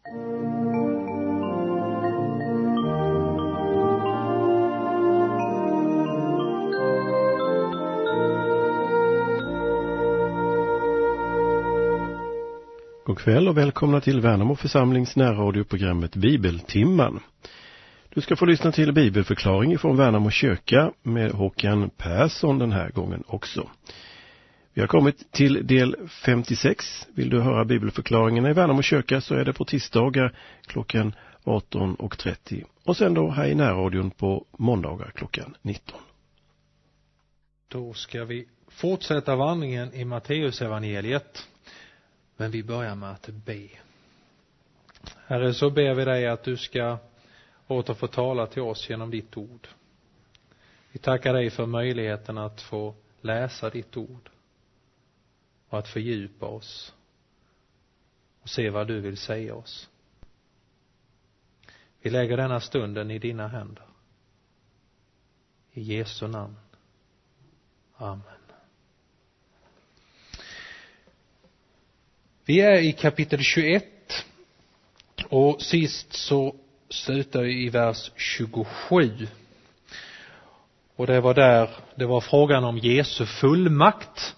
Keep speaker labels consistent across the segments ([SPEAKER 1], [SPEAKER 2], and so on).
[SPEAKER 1] God kväll och välkomna till Värnamo församlings närradioprogrammet Bibeltimman. Du ska få lyssna till bibelförklaring från Värnamo kyrka med Håkan Persson den här gången också. Vi har kommit till del 56. Vill du höra bibelförklaringarna i Värnamo kyrka så är det på tisdagar klockan 18.30 och sen då här i närradion på måndagar klockan 19.
[SPEAKER 2] Då ska vi fortsätta vandringen i Matteusevangeliet. Men vi börjar med att be. Herre, så ber vi dig att du ska åter få tala till oss genom ditt ord. Vi tackar dig för möjligheten att få läsa ditt ord och att fördjupa oss och se vad du vill säga oss. Vi lägger denna stunden i dina händer. I Jesu namn. Amen. Vi är i kapitel 21 och sist så slutar vi i vers 27. Och det var frågan om Jesu fullmakt.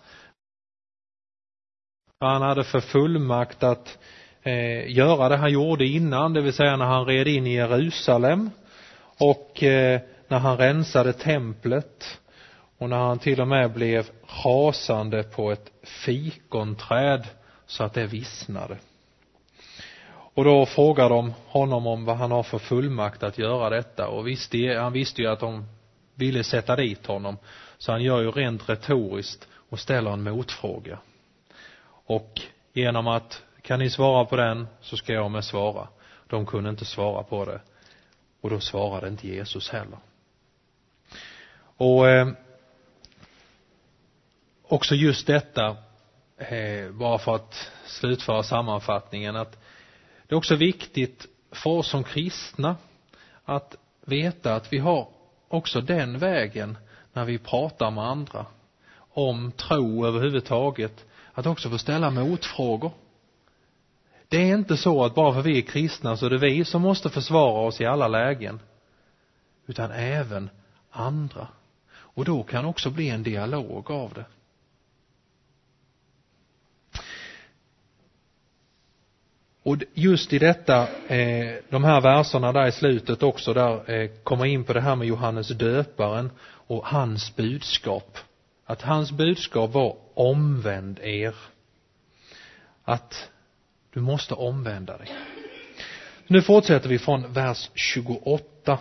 [SPEAKER 2] Han hade för fullmakt att göra det han gjorde innan, det vill säga när han red in i Jerusalem och när han rensade templet och när han till och med blev rasande på ett fikonträd så att det vissnade. Och då frågar de honom om vad han har för fullmakt att göra detta. Och han visste ju att de ville sätta dit honom. Så han gör ju rent retoriskt och ställer en motfråga. Och genom att, kan ni svara på den så ska jag med svara. De kunde inte svara på det. Och då svarade inte Jesus heller. Och också just detta, bara för att slutföra sammanfattningen, att det är också viktigt för oss som kristna att veta att vi har också den vägen när vi pratar med andra om tro överhuvudtaget, att också få ställa motfrågor. Det är inte så att bara för vi är kristna så är det vi som måste försvara oss i alla lägen, utan även andra. Och då kan också bli en dialog av det. Och just i detta, de här verserna där i slutet också, där kommer in på det här med Johannes döparen och hans budskap. Att hans budskap var omvänd er. Att du måste omvända dig. Nu fortsätter vi från vers 28.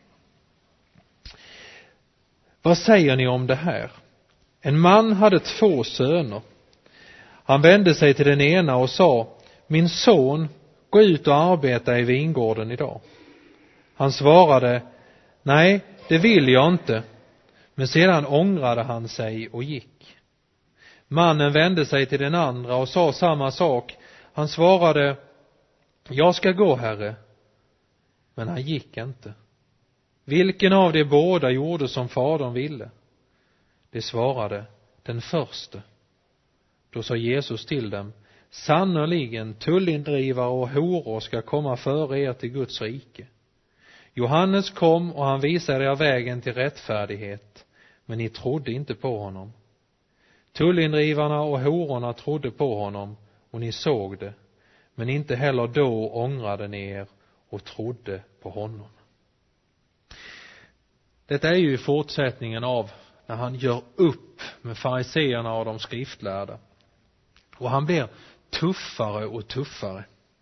[SPEAKER 2] Vad säger ni om det här? En man hade 2 söner. Han vände sig till den ena och sa: min son, gå ut och arbeta i vingården idag. Han svarade: nej, det vill jag inte. Men sedan ångrade han sig och gick. Mannen vände sig till den andra och sa samma sak. Han svarade: jag ska gå, herre. Men han gick inte. Vilken av de båda gjorde som fadern ville? Det svarade: den förste. Då sa Jesus till dem: sannoliken tullindrivare och horor ska komma före er till Guds rike. Johannes kom och han visade er vägen till rättfärdighet, men ni trodde inte på honom. Tullindrivarna och hororna trodde på honom och ni såg det, men inte heller då ångrade ni er och trodde på honom. Detta är ju fortsättningen av när han gör upp med fariseerna och de skriftlärda. Och han blir tuffare och tuffare.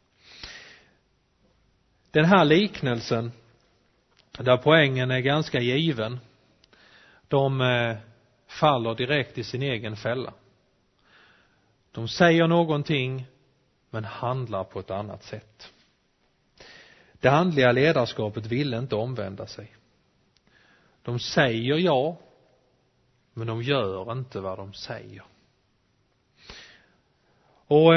[SPEAKER 2] Den här liknelsen, där poängen är ganska given, de faller direkt i sin egen fälla. De säger någonting men handlar på ett annat sätt. Det andliga ledarskapet ville inte omvända sig. De säger ja, men de gör inte vad de säger. Och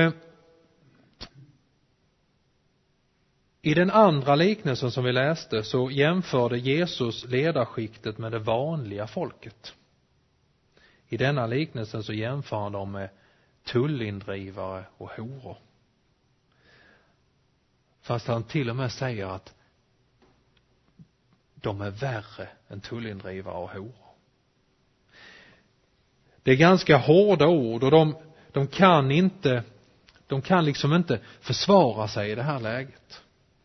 [SPEAKER 2] i den andra liknelsen som vi läste så jämförde Jesus ledarskiktet med det vanliga folket. I denna liknelsen så jämför han dem med tullindrivare och horor. Fast han till och med säger att de är värre än tullindrivare och horor. Det är ganska hårda ord och de kan liksom inte försvara sig i det här läget.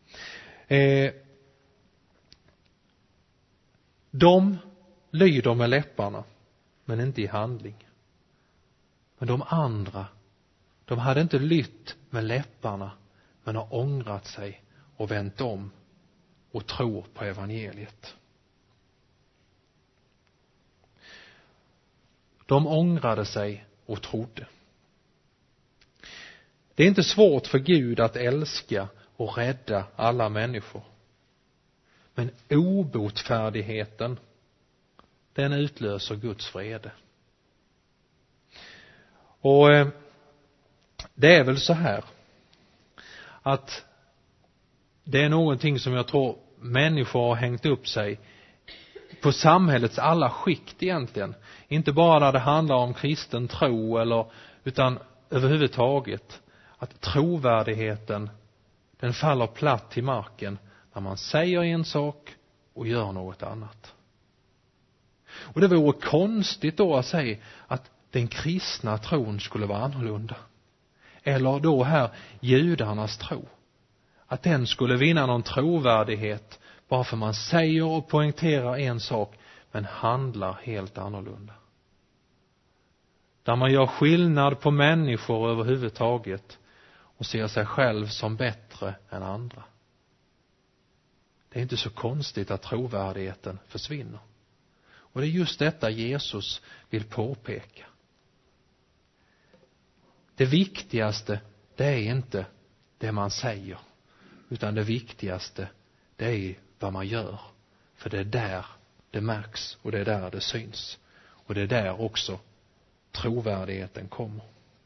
[SPEAKER 2] De lyder med läpparna men inte i handling. Men de andra, de hade inte lytt med läpparna men har ångrat sig och vänt om och tror på evangeliet. De ångrade sig och trodde. Det är inte svårt för Gud att älska och rädda alla människor. Men obotfärdigheten, den utlöser Guds vrede. Och det är väl så här att det är någonting som jag tror människor har hängt upp sig på samhällets alla skikt egentligen. Inte bara när det handlar om kristen tro utan överhuvudtaget. Att trovärdigheten, den faller platt till marken när man säger en sak och gör något annat. Och det vore konstigt då att säga att den kristna tron skulle vara annorlunda. Eller då här judarnas tro. Att den skulle vinna någon trovärdighet bara för man säger och poängterar en sak men handlar helt annorlunda. Där man gör skillnad på människor överhuvudtaget och ser sig själv som bättre än andra. Det är inte så konstigt att trovärdigheten försvinner. Och det är just detta Jesus vill påpeka. Det viktigaste, det är inte det man säger, utan det viktigaste, det är vad man gör. För det är där det märks och det är där det syns. Och det är där också trovärdigheten kommer.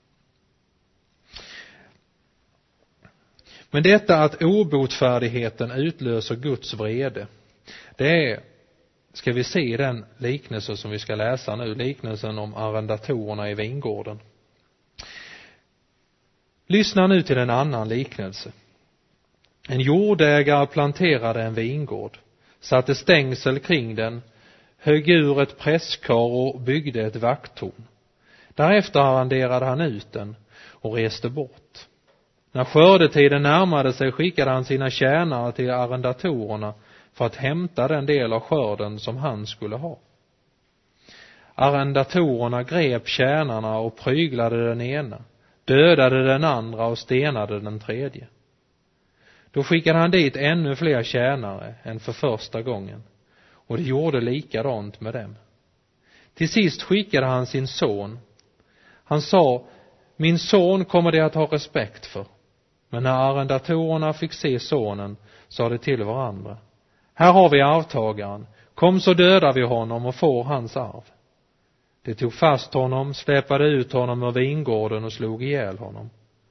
[SPEAKER 2] Men detta att obotfärdigheten utlöser Guds vrede, det är, ska vi se i den liknelse som vi ska läsa nu, liknelsen om arrendatorerna i vingården. Lyssna nu till en annan liknelse. En jordägare planterade en vingård, satte stängsel kring den, högg ur ett presskar och byggde ett vakttorn. Därefter arrenderade han ut den och reste bort. När skördetiden närmade sig skickade han sina tjänare till arrendatorerna för att hämta den del av skörden som han skulle ha. Arrendatorerna grep tjänarna och pryglade den ena, dödade den andra och stenade den tredje. Då skickade han dit ännu fler tjänare än för första gången, och det gjorde likadant med dem. Till sist skickade han sin son. Han sa, min son kommer det att ha respekt för. Men när arrendatorerna fick se sonen sa de till varandra, här har vi arvtagaren, kom så dödar vi honom och får hans arv. De tog fast honom, släpade ut honom ur vingården och slog ihjäl honom.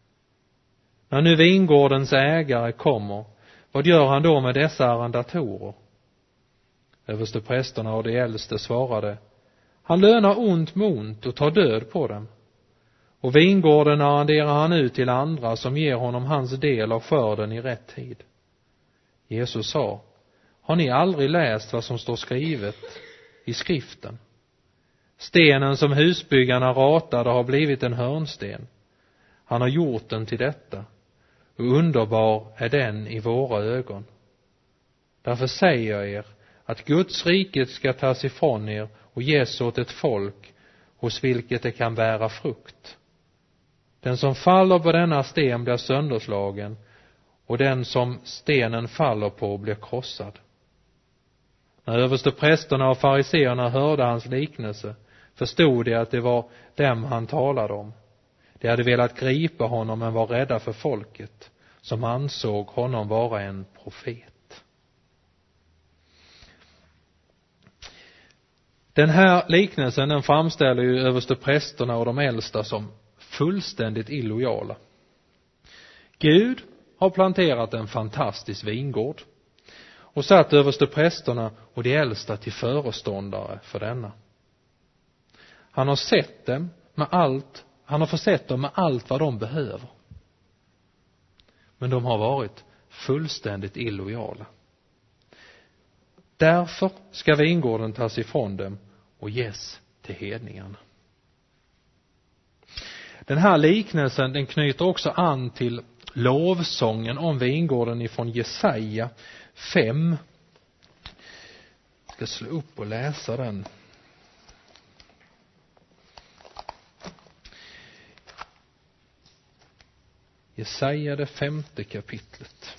[SPEAKER 2] När nu vingårdens ägare kommer, vad gör han då med dessa arrendatorer? Översteprästerna och de äldste svarade, han lönar ont med ont och tar död på dem. Och vingården arrenderar han ut till andra som ger honom hans del av skörden i rätt tid. Jesus sa, har ni aldrig läst vad som står skrivet i skriften? Stenen som husbyggarna ratade har blivit en hörnsten. Han har gjort den till detta, och underbar är den i våra ögon. Därför säger jag er att Guds riket ska tas ifrån er och ges åt ett folk hos vilket det kan bära frukt. Den som faller på denna sten blir sönderslagen, och den som stenen faller på blir krossad. När översteprästerna och fariseerna hörde hans liknelse förstod de att det var dem han talade om. De hade velat gripa honom men var rädda för folket, som ansåg honom vara en profet. Den här liknelsen, den framställer ju översteprästerna och de äldsta som fullständigt illojala. Gud har planterat en fantastisk vingård och satt översteprästerna och de äldsta till föreståndare för denna. Han har sett dem med allt, han har försett dem med allt vad de behöver. Men de har varit fullständigt illojala. Därför ska vingården tas ifrån dem och ges till hedningarna. Den här liknelsen, den knyter också an till lovsången om vingården ifrån Jesaja 5. Jag ska slå upp och läsa den. Jesaja, det 5:e kapitlet.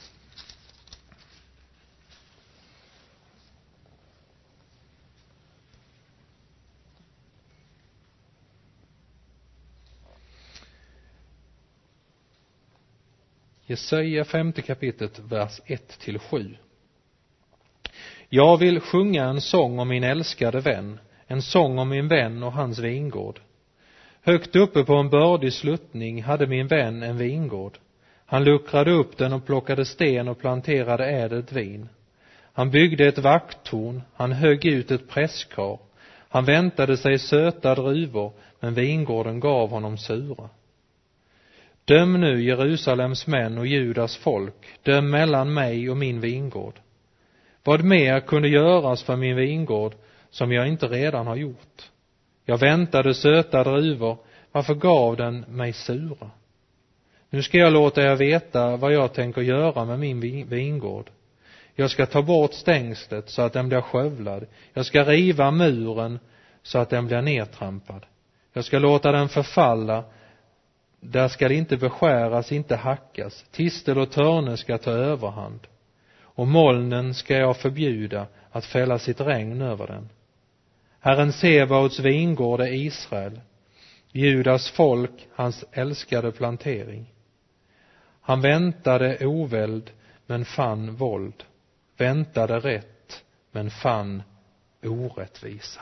[SPEAKER 2] Jesaja 5:e kapitlet, vers 1-7. Jag vill sjunga en sång om min älskade vän, en sång om min vän och hans vingård. Högt uppe på en bördig sluttning hade min vän en vingård. Han luckrade upp den och plockade sten och planterade ädelt vin. Han byggde ett vakttorn, han högg ut ett presskar. Han väntade sig söta druvor, men vingården gav honom sura. Döm nu Jerusalems män och Judas folk, döm mellan mig och min vingård. Vad mer kunde göras för min vingård som jag inte redan har gjort? Jag väntade söta druvor, varför gav den mig sura? Nu ska jag låta er veta vad jag tänker göra med min vingård. Jag ska ta bort stängslet så att den blir skövlad. Jag ska riva muren så att den blir nedtrampad. Jag ska låta den förfalla. Där ska det inte beskäras, inte hackas. Tistel och törne ska ta överhand. Och molnen ska jag förbjuda att fälla sitt regn över den. Herren Sebaots vingård är Israel. Judas folk, hans älskade plantering. Han väntade oväld, men fann våld. Väntade rätt, men fann orättvisa.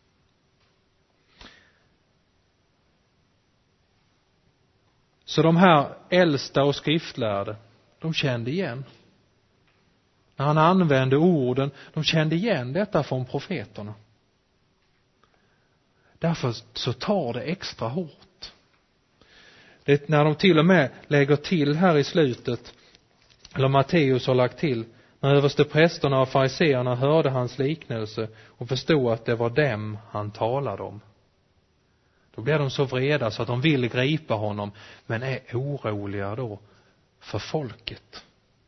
[SPEAKER 2] Så de här äldsta och skriftlärde, de kände igen. När han använde orden, de kände igen detta från profeterna. Därför så tar det extra hårt. Det när de till och med lägger till här i slutet, eller Matteus har lagt till, när översteprästerna och fariseerna hörde hans liknelse och förstod att det var dem han talade om. Då blir de så vreda så att de vill gripa honom, men är oroliga då för folket.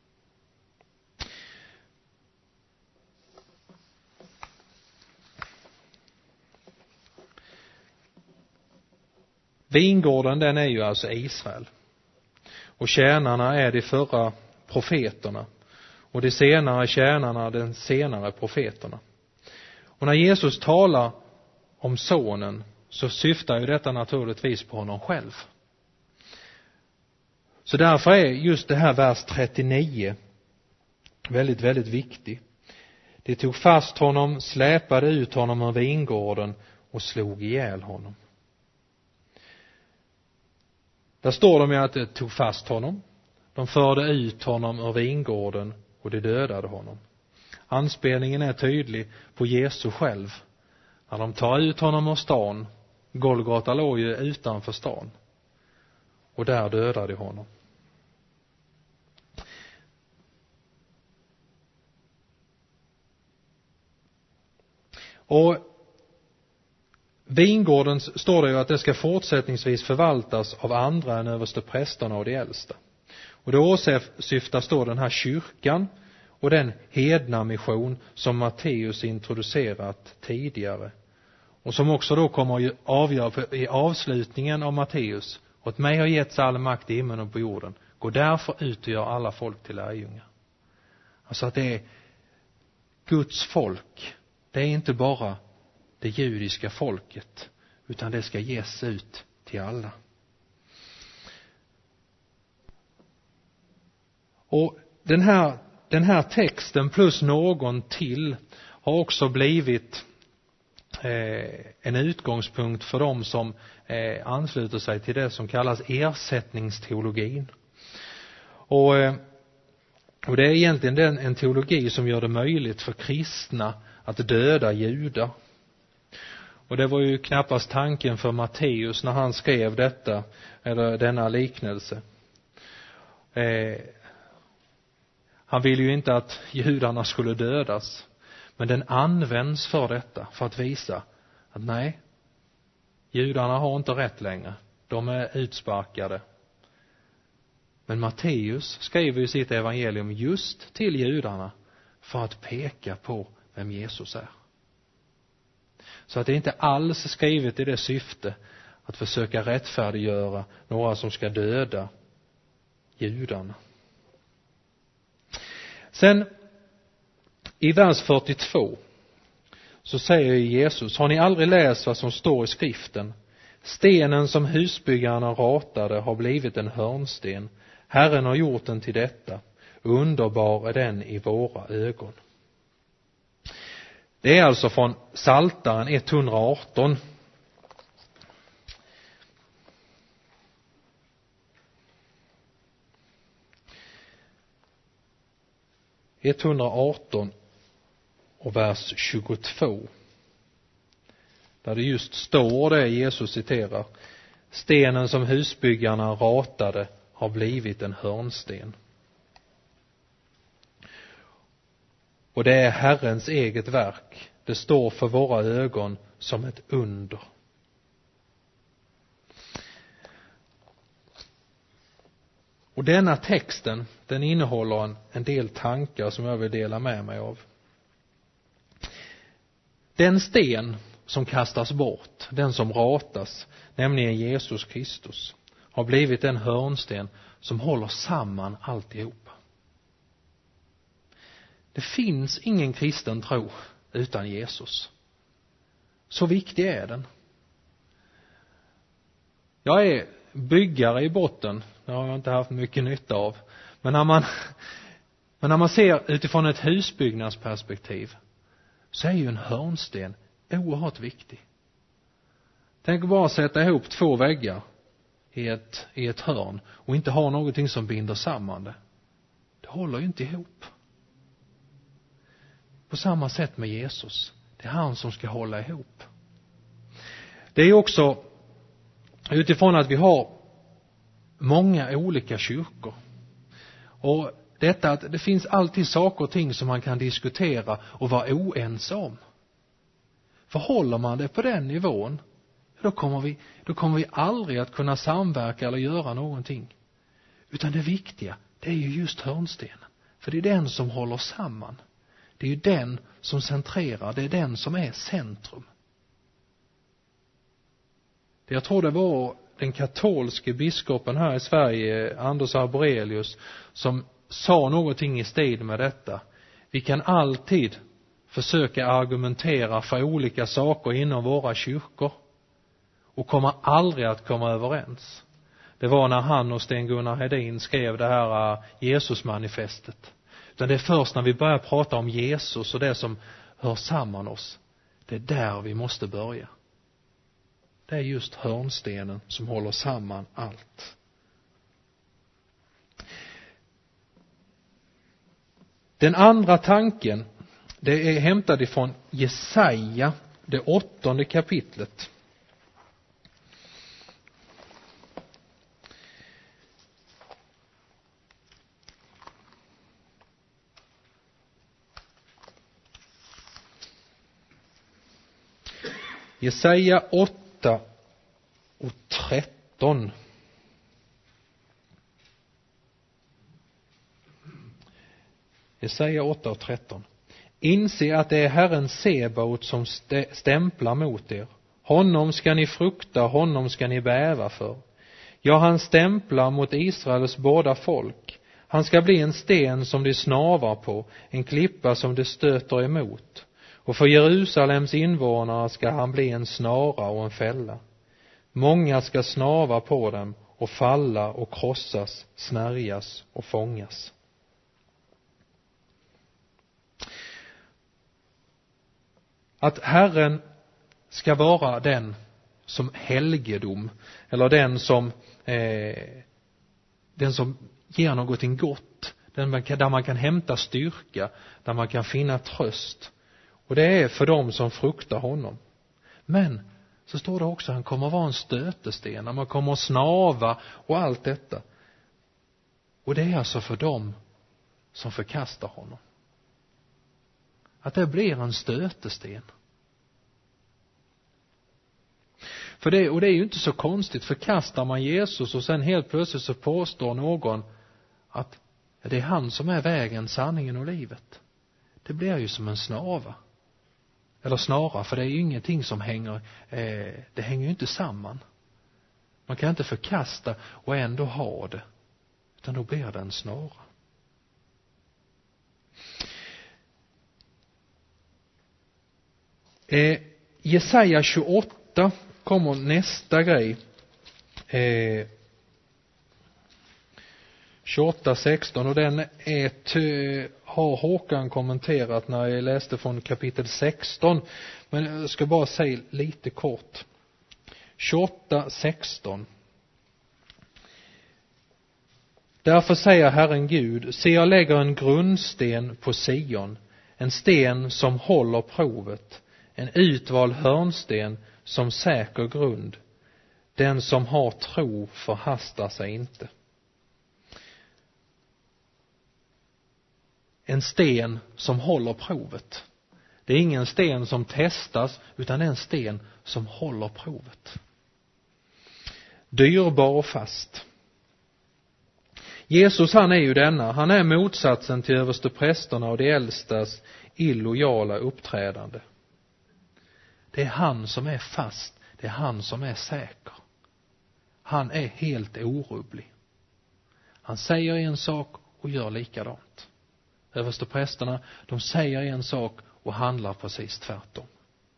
[SPEAKER 2] Vingården, den är ju alltså Israel. Och tjänarna är de förra profeterna. Och de senare tjänarna, den senare profeterna. Och när Jesus talar om sonen så syftar ju detta naturligtvis på honom själv. Så därför är just det här vers 39 väldigt, väldigt viktig. De tog fast honom, släpade ut honom ur vingården och slog ihjäl honom. Där står de ju att de tog fast honom. De förde ut honom ur vingården och de dödade honom. Anspelningen är tydlig på Jesus själv. När de tar ut honom ur stan, Golgata låg ju utanför stan, och där dödade de honom. Och vingården står det ju att det ska fortsättningsvis förvaltas av andra än översteprästerna och de äldsta. Och då åsyftas då den här kyrkan och den hedna mission som Matteus introducerat tidigare. Och som också då kommer att avgöra i avslutningen av Matteus. Åt mig har getts all makt i himlen och på jorden. Gå därför ut och gör alla folk till lärjungar. Alltså att det är Guds folk. Det är inte bara det judiska folket, utan det ska ges ut till alla. Och den här texten plus någon till har också blivit en utgångspunkt för dem som ansluter sig till det som kallas ersättningsteologin. Och det är egentligen en teologi som gör det möjligt för kristna att döda judar. Och det var ju knappast tanken för Matteus när han skrev detta, eller denna liknelse. Han vill ju inte att judarna skulle dödas. Men den används för detta, för att visa att nej, judarna har inte rätt längre. De är utsparkade. Men Matteus skriver ju sitt evangelium just till judarna för att peka på vem Jesus är. Så att det inte alls är skrivet i det syfte att försöka rättfärdiggöra några som ska döda judarna. Sen i vers 42 så säger Jesus: har ni aldrig läst vad som står i skriften? Stenen som husbyggarna ratade har blivit en hörnsten. Herren har gjort den till detta. Underbar är den i våra ögon. Det är alltså från Psaltaren 118. Och vers 22. Där det just står det Jesus citerar: stenen som husbyggarna ratade har blivit en hörnsten. Och det är Herrens eget verk. Det står för våra ögon som ett under. Och denna texten, den innehåller en del tankar som jag vill dela med mig av. Den sten som kastas bort, den som ratas, nämligen Jesus Kristus, har blivit en hörnsten som håller samman alltihop. Det finns ingen kristen tro utan Jesus. Så viktig är den. Jag är byggare i botten. Det har jag inte haft mycket nytta av. Men när man ser utifrån ett husbyggnadsperspektiv så är ju en hörnsten oerhört viktig. Tänk bara sätta ihop två väggar i ett hörn och inte ha någonting som binder samman det. Det håller ju inte ihop. På samma sätt med Jesus. Det är han som ska hålla ihop. Det är också utifrån att vi har många olika kyrkor. Och detta att det finns alltid saker och ting som man kan diskutera och vara oense om. För håller man det på den nivån, då kommer vi aldrig att kunna samverka eller göra någonting. Utan det viktiga, det är ju just hörnstenen. För det är den som håller samman. Det är ju den som centrerar, det är den som är centrum. Jag tror det var den katolske biskopen här i Sverige, Anders Arborelius, som sa någonting i stil med detta. Vi kan alltid försöka argumentera för olika saker inom våra kyrkor och kommer aldrig att komma överens. Det var när han och Sten-Gunnar Hedin skrev det här Jesusmanifestet. Utan det är först när vi börjar prata om Jesus och det som hör samman oss. Det är där vi måste börja. Det är just hörnstenen som håller samman allt. Den andra tanken, det är hämtad ifrån Jesaja, det 8:e kapitlet. Jesaja 8:13. Jesaja 8:13. Inse att det är Herren Sebaot som stämplar mot er. Honom ska ni frukta, honom ska ni bäva för. Ja, han stämplar mot Israels båda folk. Han ska bli en sten som de snavar på, en klippa som de stöter emot. Och för Jerusalems invånare ska han bli en snara och en fälla. Många ska snava på dem och falla och krossas, snärjas och fångas. Att Herren ska vara den som helgedom, eller den som ger någonting gott, där man kan hämta styrka, där man kan finna tröst. Och det är för dem som fruktar honom. Men så står det också att han kommer att vara en stötesten, när man kommer att snava och allt detta. Och det är alltså för dem som förkastar honom. Att det blir en stötesten. Och det är ju inte så konstigt. Förkastar man Jesus och sen helt plötsligt så påstår någon att det är han som är vägen, sanningen och livet. Det blir ju som en snara. Eller snara, för det är ju ingenting som det hänger ju inte samman. Man kan inte förkasta och ändå ha det. Utan då blir det en snara. Jesaja 28 kommer nästa grej. 28:16, och den har Håkan kommenterat när jag läste från kapitel 16. Men jag ska bara säga lite kort. 28:16. Därför säger Herren Gud, se, jag lägger en grundsten på Sion, en sten som håller provet, en utvald hörnsten som säker grund. Den som har tro förhastar sig inte. En sten som håller provet. Det är ingen sten som testas, utan en sten som håller provet. Dyrbar och fast. Jesus, han är ju denna. Han är motsatsen till översteprästerna och de äldstas illojala uppträdande. Det är han som är fast. Det är han som är säker. Han är helt orubblig. Han säger en sak och gör likadant. Översteprästerna, de säger en sak och handlar precis tvärtom.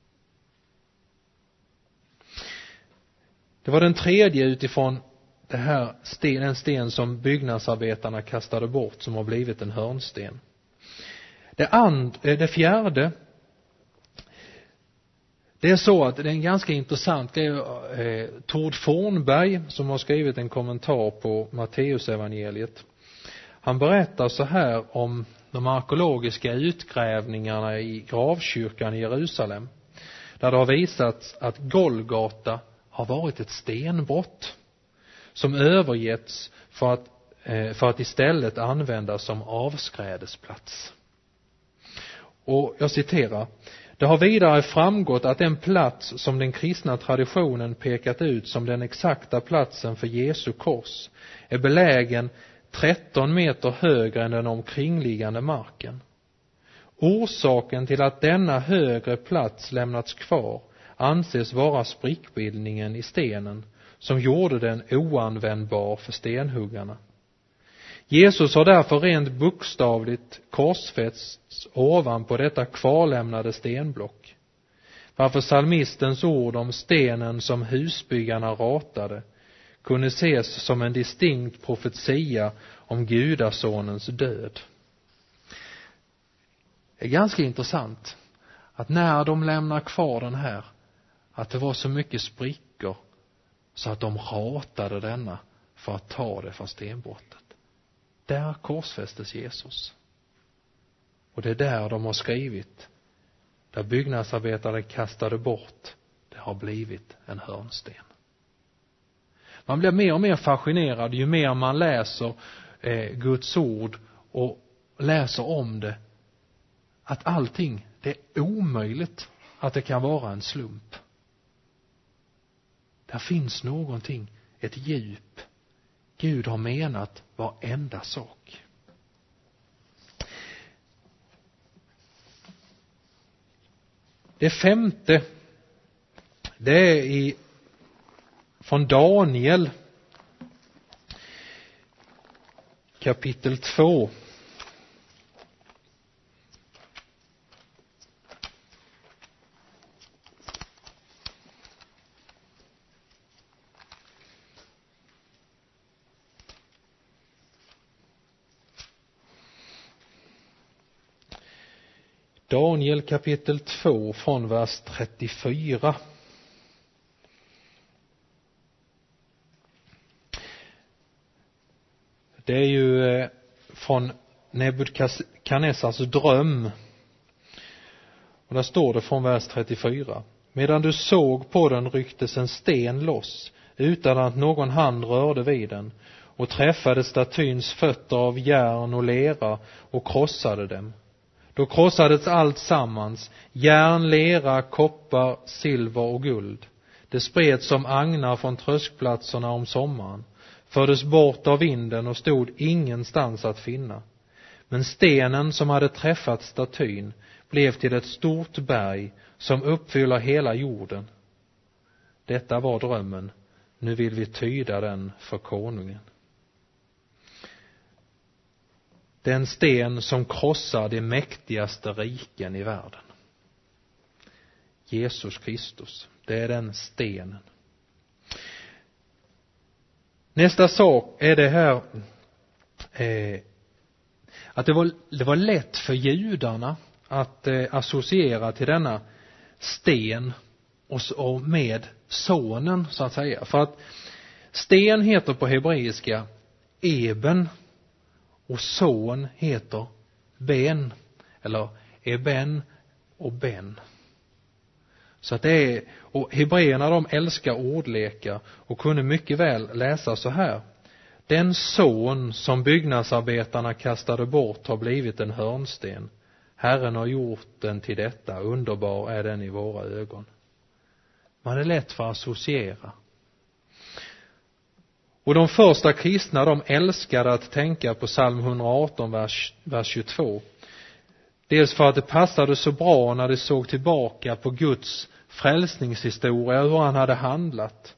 [SPEAKER 2] Det var den tredje utifrån det här den sten som byggnadsarbetarna kastade bort, som har blivit en hörnsten. Det fjärde, det är så att det är en ganska intressant grej. Tord Fornberg, som har skrivit en kommentar på Matteusevangeliet, han berättar så här om de arkeologiska utgrävningarna i gravkyrkan i Jerusalem, där det har visats att Golgata har varit ett stenbrott som övergetts för att istället användas som avskrädesplats. Och jag citerar: det har vidare framgått att den plats som den kristna traditionen pekat ut som den exakta platsen för Jesu kors är belägen 13 meter högre än den omkringliggande marken. Orsaken till att denna högre plats lämnats kvar anses vara sprickbildningen i stenen som gjorde den oanvändbar för stenhuggarna. Jesus har därför rent bokstavligt korsfästs ovanpå detta kvarlämnade stenblock, varför psalmistens ord om stenen som husbyggarna ratade kunde ses som en distinkt profetia om Gudasonens död. Det är ganska intressant att när de lämnar kvar den här, att det var så mycket sprickor så att de ratade denna för att ta det från stenbrottet. Där korsfästes Jesus. Och det är där de har skrivit, där byggnadsarbetare kastade bort, det har blivit en hörnsten. Man blir mer och mer fascinerad ju mer man läser Guds ord och läser om det. Att allting, det är omöjligt att det kan vara en slump. Där finns någonting, ett djup. Gud har menat varenda sak. Det femte, det är från Daniel kapitel 2. Daniel kapitel 2 från vers 34. Det är ju från Nebukadnessars dröm. Och där står det från vers 34. Medan du såg på den rycktes en sten loss, utan att någon hand rörde vid den, och träffade statyns fötter av järn och lera och krossade dem. Då krossades allt sammans, järn, lera, koppar, silver och guld. Det spreds som agnar från tröskplatserna om sommaren, fördes bort av vinden och stod ingenstans att finna. Men stenen som hade träffat statyn blev till ett stort berg som uppfyller hela jorden. Detta var drömmen. Nu vill vi tyda den för konungen. Den sten som krossar de mäktigaste riken i världen. Jesus Kristus, det är den stenen. Nästa sak är det här att det var lätt för judarna att associera till denna sten och med sonen, så att säga. För att sten heter på hebreiska Eben och son heter Ben, eller Eben och Ben. Så att det är, och hebreerna de älskar ordlekar och kunde mycket väl läsa så här: den son som byggnadsarbetarna kastade bort har blivit en hörnsten. Herren har gjort den till detta, underbar är den i våra ögon. Man är lätt för att associera. Och de första kristna, de älskade att tänka på psalm 118, vers 22. Dels för att det passade så bra när de såg tillbaka på Guds frälsningshistoria, hur han hade handlat.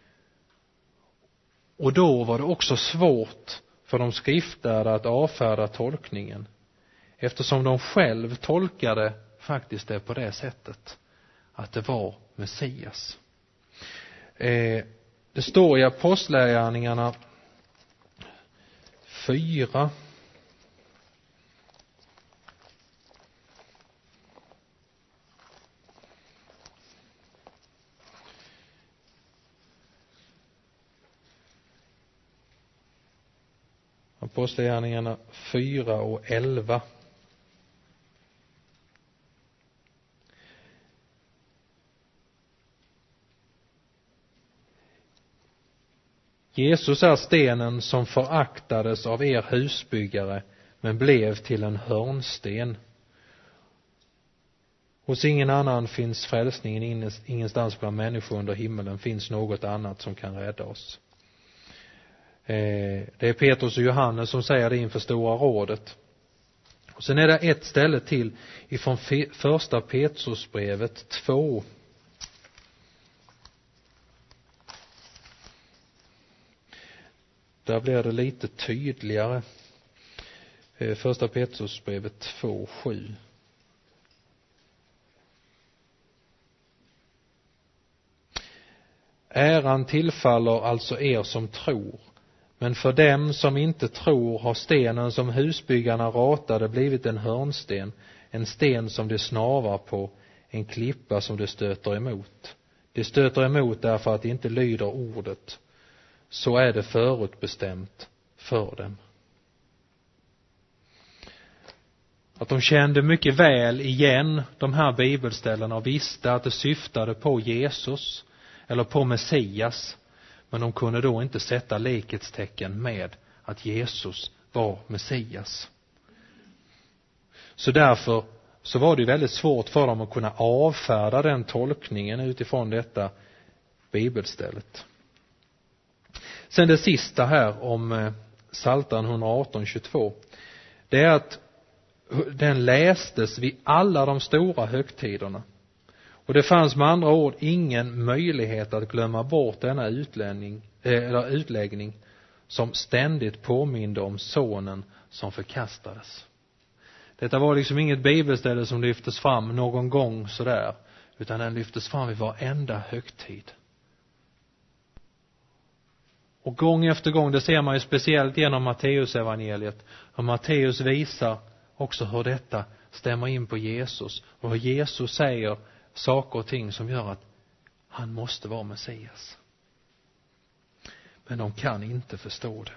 [SPEAKER 2] Och då var det också svårt för de skriftade att avfärda tolkningen, eftersom de själv tolkade faktiskt det på det sättet, att det var Messias. Det står i Apostlagärningarna 4. Apostlagärningarna 4 och 11. Jesus är stenen som föraktades av er husbyggare, men blev till en hörnsten. Hos ingen annan finns frälsningen, ingenstans bland människor under himmelen finns något annat som kan rädda oss. Det är Petrus och Johannes som säger det inför Stora rådet. Och sen är det ett ställe till ifrån första Petrusbrevet 2. Där blir det lite tydligare. Första Petrusbrevet 2:7. Äran tillfaller alltså er som tror. Men för dem som inte tror har stenen som husbyggarna ratade blivit en hörnsten, en sten som de snavar på, en klippa som de stöter emot. De stöter emot därför att de inte lyder ordet. Så är det förutbestämt för dem. Att de kände mycket väl igen de här bibelställena och visste att det syftade på Jesus eller på Messias. Men de kunde då inte sätta likhetstecken med att Jesus var Messias. Så därför så var det väldigt svårt för dem att kunna avfärda den tolkningen utifrån detta bibelstället. Sen det sista här om Psaltaren 118:22. Det är att den lästes vid alla de stora högtiderna. Och det fanns med andra ord ingen möjlighet att glömma bort denna utläggning som ständigt påminde om sonen som förkastades. Detta var liksom inget bibelställe som lyftes fram någon gång sådär, utan den lyftes fram vid varenda högtid. Och gång efter gång, det ser man ju speciellt genom Matteus evangeliet, och Matteus visar också hur detta stämmer in på Jesus och hur Jesus säger saker och ting som gör att han måste vara Messias. Men de kan inte förstå det.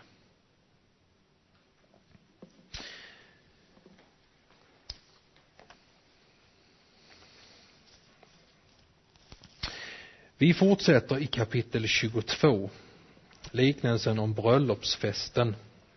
[SPEAKER 2] Vi fortsätter i kapitel 22, liknelsen om bröllopsfesten.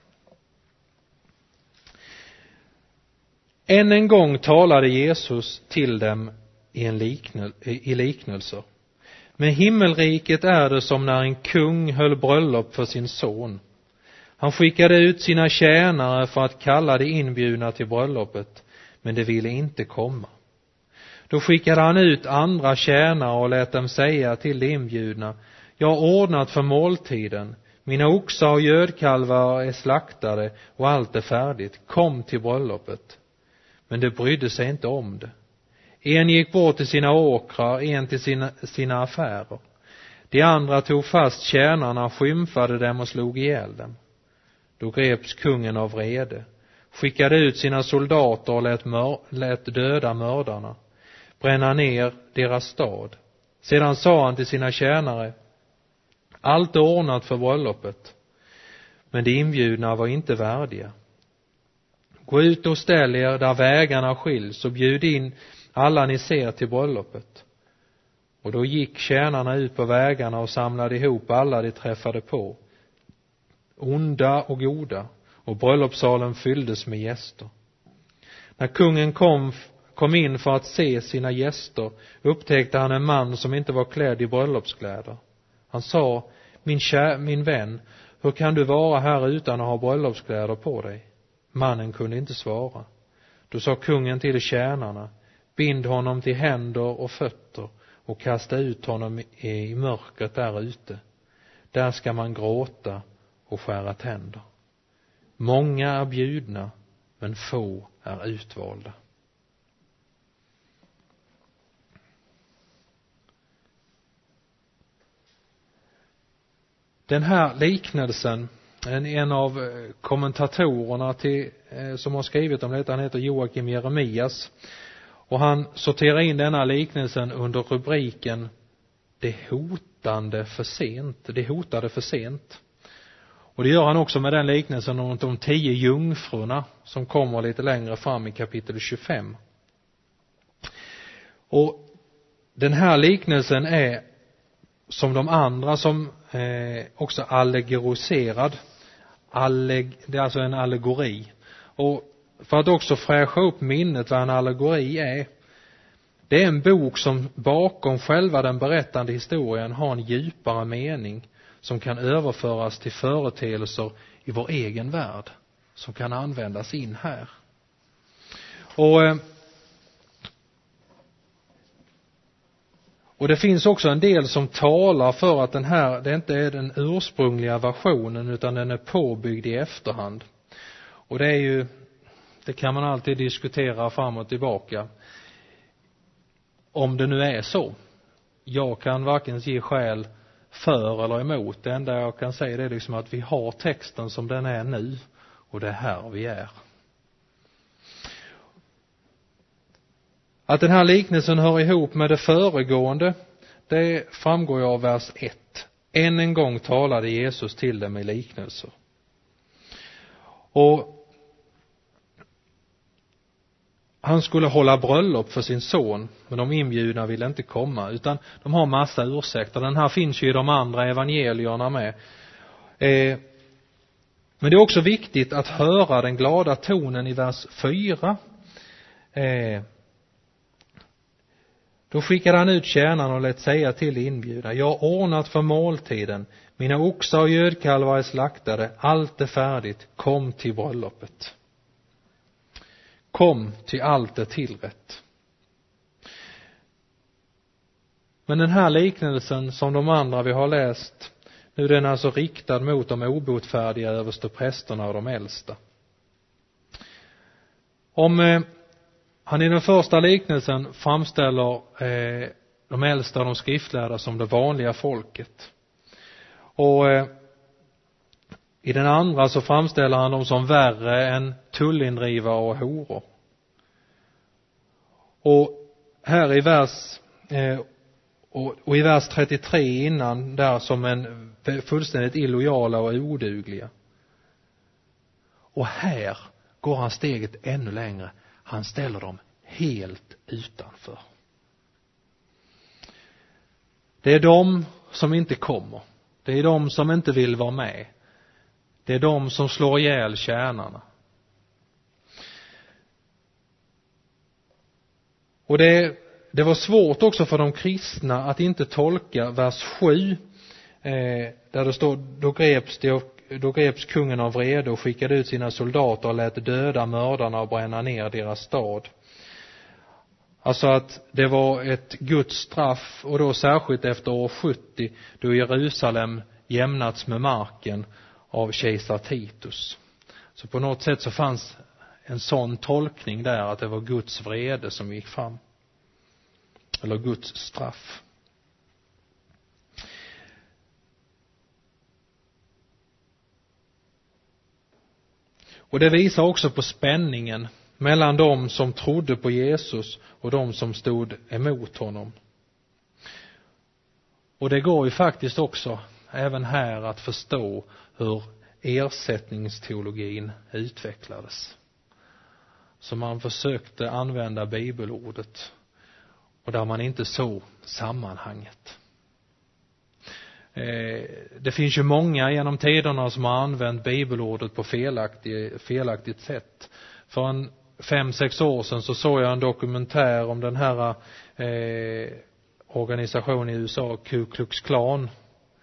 [SPEAKER 2] Än en gång talade Jesus till dem i liknelser. Med himmelriket är det som när en kung höll bröllop för sin son. Han skickade ut sina tjänare för att kalla de inbjudna till bröllopet, men de ville inte komma. Då skickade han ut andra tjänare och lät dem säga till de inbjudna: jag har ordnat för måltiden, mina oxar och gödkalvar är slaktade och allt är färdigt, kom till bröllopet. Men de brydde sig inte om det. En gick bort till sina åkrar, en till sina affärer. De andra tog fast tjänarna, skymfade dem och slog ihjäl dem. Då greps kungen av vrede, skickade ut sina soldater och lät döda mördarna, bränna ner deras stad. Sedan sa han till sina tjänare: allt är ordnat för bröllopet, men de inbjudna var inte värdiga. Gå ut och ställ er där vägarna skiljs och bjud in alla ni ser till bröllopet. Och då gick tjänarna ut på vägarna och samlade ihop alla de träffade på, onda och goda, och bröllopssalen fylldes med gäster. När kungen kom in för att se sina gäster upptäckte han en man som inte var klädd i bröllopskläder. Han sa: min vän, hur kan du vara här utan att ha bröllopskläder på dig? Mannen kunde inte svara. Då sa kungen till tjänarna: bind honom till händer och fötter och kasta ut honom i mörkret där ute. Där ska man gråta och skära tänder. Många är bjudna, men få är utvalda. Den här liknelsen, en av kommentatorerna som har skrivit om detta, han heter Joakim Jeremias, och han sorterar in denna liknelsen under rubriken det hotade för sent. Och det gör han också med den liknelsen om de 10 jungfrurna som kommer lite längre fram i kapitel 25. Och den här liknelsen är som de andra som också allegoriserad. Det är alltså en allegori. Och för att också fräscha upp minnet vad en allegori är. Det är en bok som bakom själva den berättande historien har en djupare mening som kan överföras till företeelser i vår egen värld som kan användas in här. Och det finns också en del som talar för att det inte är den ursprungliga versionen utan den är påbyggd i efterhand. Och det kan man alltid diskutera fram och tillbaka. Om det nu är så. Jag kan varken ge skäl för eller emot. Det enda jag kan säga är liksom att vi har texten som den är nu. Och det är här vi är. Att den här liknelsen hör ihop med det föregående, det framgår ju av vers 1. Än en gång talade Jesus till dem i liknelser. Och han skulle hålla bröllop för sin son, men de inbjudna ville inte komma, utan de har massa ursäkter. Den här finns ju i de andra evangelierna med. Men det är också viktigt att höra den glada tonen i vers 4. Då skickade han ut tjänaren och lät säga till inbjudna: jag har ordnat för måltiden, mina oxar och gödkalvar är slaktade, allt är färdigt, kom till bröllopet. Kom till allt är tillrätt. Men den här liknelsen som de andra vi har läst, nu är den alltså riktad mot de obotfärdiga översteprästerna och de äldsta. Om han i den första liknelsen framställer de äldsta och de skriftlärda som det vanliga folket. Och i den andra så framställer han dem som värre än tullindrivare och horor. Och här i vers 33 innan där som en fullständigt illojala och odugliga. Och här går han steget ännu längre. Han ställer dem helt utanför. Det är de som inte kommer. Det är de som inte vill vara med. Det är de som slår ihjäl tjänarna. Och det var svårt också för de kristna att inte tolka vers 7 där det står: då greps kungen av vrede och skickade ut sina soldater och lät döda mördarna och bränna ner deras stad. Alltså att det var ett Guds straff, och då särskilt efter år 70 då Jerusalem jämnats med marken av kejsar Titus. Så på något sätt så fanns en sån tolkning där, att det var Guds vrede som gick fram. Eller Guds straff. Och det visar också på spänningen mellan de som trodde på Jesus och de som stod emot honom. Och det går ju faktiskt också även här att förstå hur ersättningsteologin utvecklades. Så man försökte använda bibelordet och där man inte såg sammanhanget. Det finns ju många genom tiderna som har använt bibelordet på felaktigt sätt. För 5-6 år sedan så såg jag en dokumentär om den här organisationen i USA, Ku Klux Klan.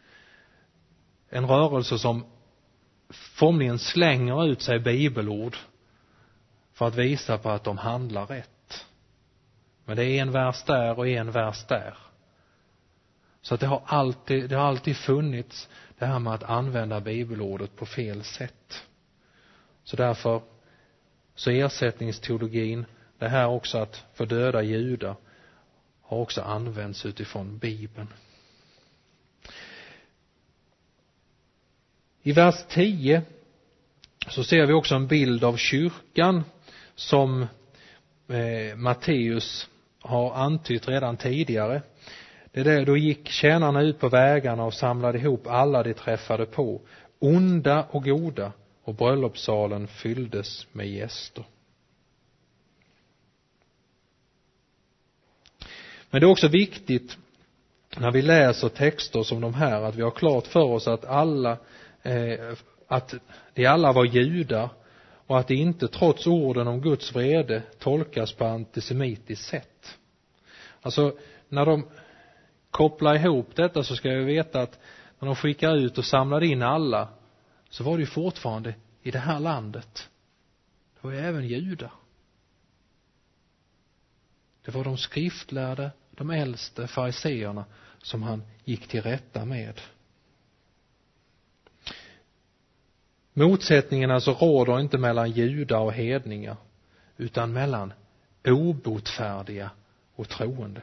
[SPEAKER 2] En rörelse som formligen slänger ut sig bibelord för att visa på att de handlar rätt. Men det är en vers där och en vers där. Så att det har alltid funnits det här med att använda bibelordet på fel sätt. Så därför så ersättningsteologin, det här också att fördöda judar, har också använts utifrån Bibeln. I vers 10 så ser vi också en bild av kyrkan som Matteus har antytt redan tidigare. Det där, då gick tjänarna ut på vägarna och samlade ihop alla de träffade på, onda och goda, och bröllopssalen fylldes med gäster. Men det är också viktigt när vi läser texter som de här att vi har klart för oss att de alla var judar, och att det inte trots orden om Guds vrede tolkas på antisemitiskt sätt. Alltså när de kopplar ihop detta så ska vi veta att när de skickar ut och samlar in alla, så var det ju fortfarande i det här landet. Det var ju även judar. Det var de skriftlärde, de äldste fariseerna som han gick till rätta med. Motsättningen alltså råder inte mellan judar och hedningar, utan mellan obotfärdiga och troende.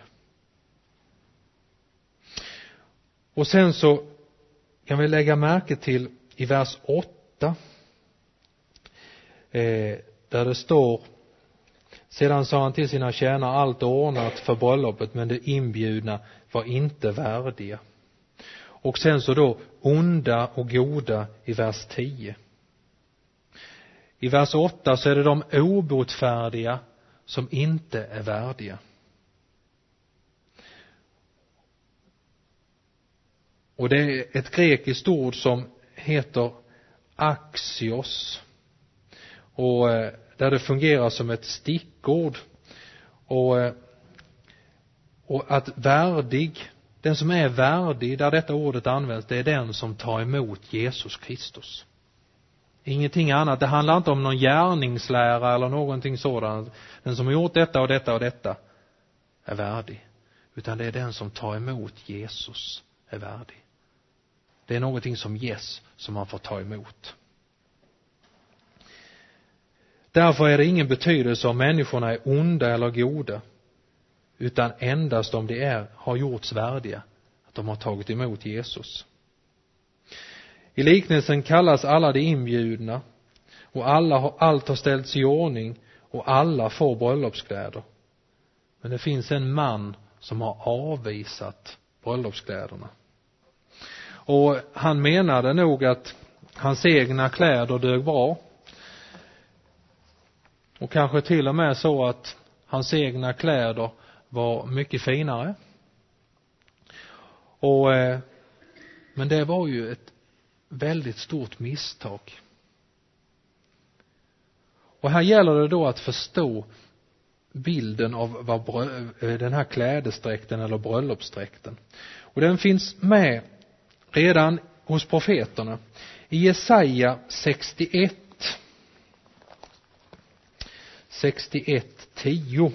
[SPEAKER 2] Och sen så kan vi lägga märke till i vers 8 där det står: sedan sa han till sina tjänare, allt ordnat för bröllopet, men de inbjudna var inte värdiga. Och sen så då onda och goda i vers 10. I vers 8 så är det de obotfärdiga som inte är värdiga. Och det är ett grekiskt ord som heter axios, och där det fungerar som ett stickord. Och att värdig, den som är värdig, där detta ordet används, det är den som tar emot Jesus Kristus. Ingenting annat. Det handlar inte om någon gärningslära eller någonting sådant. Den som har gjort detta och detta och detta är värdig. Utan det är den som tar emot Jesus är värdig. Det är någonting som ges, som man får ta emot. Därför är det ingen betydelse om människorna är onda eller goda, utan endast om de har gjorts värdiga, att de har tagit emot Jesus. I liknelsen kallas alla de inbjudna, och allt har ställts i ordning, och alla får bröllopskläder. Men det finns en man som har avvisat bröllopskläderna. Och han menade nog att hans egna kläder dög bra. Och kanske till och med så att hans egna kläder var mycket finare. Men det var ju ett väldigt stort misstag. Och här gäller det då att förstå bilden av vad den här klädesdräkten eller bröllopsdräkten. Och den finns med redan hos profeterna. I Jesaja 61:10.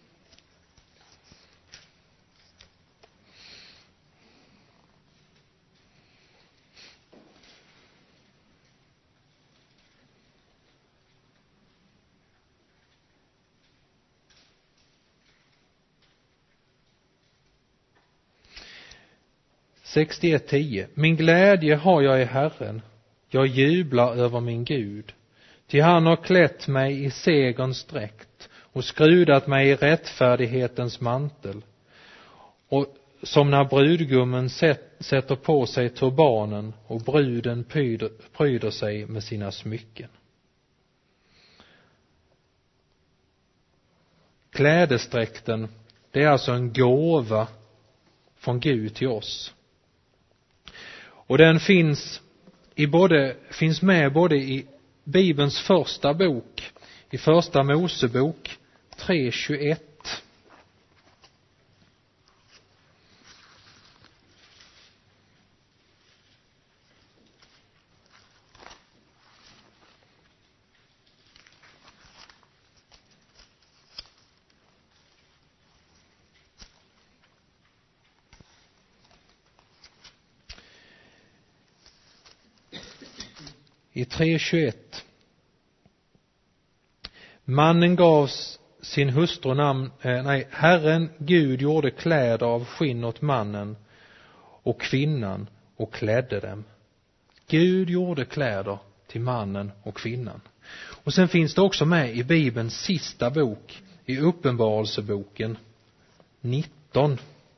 [SPEAKER 2] Min glädje har jag i Herren, jag jublar över min Gud. Ty han har klätt mig i segerns dräkt och skrudat mig i rättfärdighetens mantel. Och som när brudgummen sätter på sig turbanen och bruden pryder sig med sina smycken. Klädesdräkten, det är alltså en gåva från Gud till oss. Och den finns med både i Bibelns första bok, i första Mosebok 3:21. I 3:21. Mannen gavs sin hustru Herren Gud gjorde kläder av skinn åt mannen och kvinnan och klädde dem. Gud gjorde kläder till mannen och kvinnan. Och sen finns det också med i Bibelns sista bok, i Uppenbarelseboken 19.